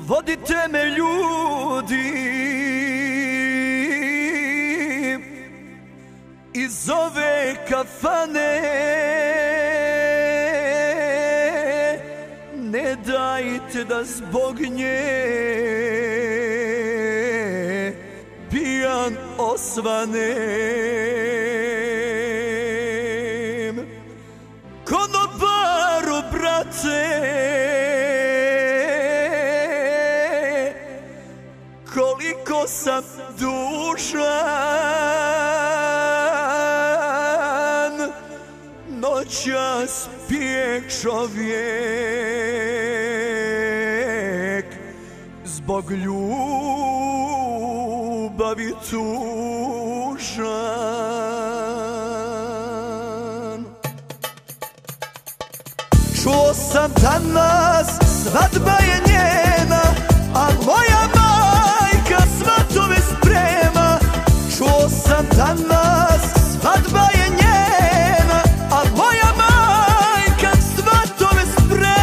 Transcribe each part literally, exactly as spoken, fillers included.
vodite me ljudi iz ove kafane, ne dajte da zbog nje pijan osvanem. Konobaru, brate, koliko sam dužan, noćas pije čovjek zbog ljubavi tužan. Čuo sam danas svadba je njena, a moja majka svatove sprema. Čuo sam danas svadba je njena, a moja majka svatove sprema.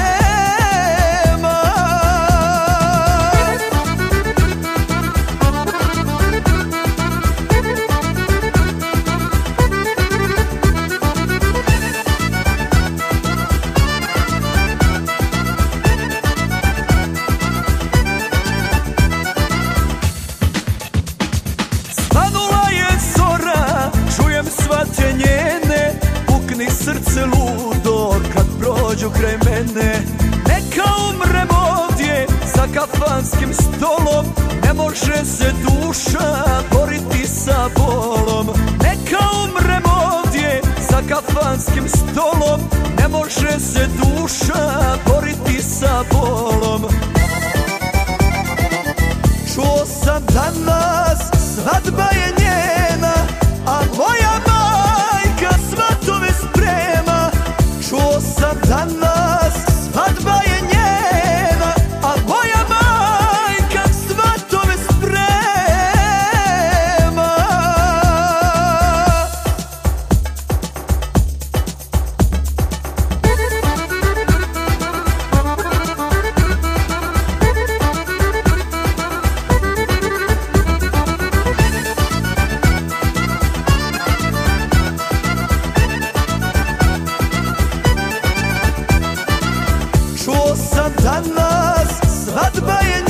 Svate njene, pukni srce ludo kad prođu kraj mene. Neka umrem ovdje za kafanskim stolom, ne može se duša boriti sa bolom. Neka umrem ovdje za kafanskim stolom, ne može se duša boriti sa bolom. Čuo sam danas svadba je njena, a moja majka svatove sprema. Čuo sam danas svadba je njena, a moja majka svatove sprema. Čuo sam danas svadba je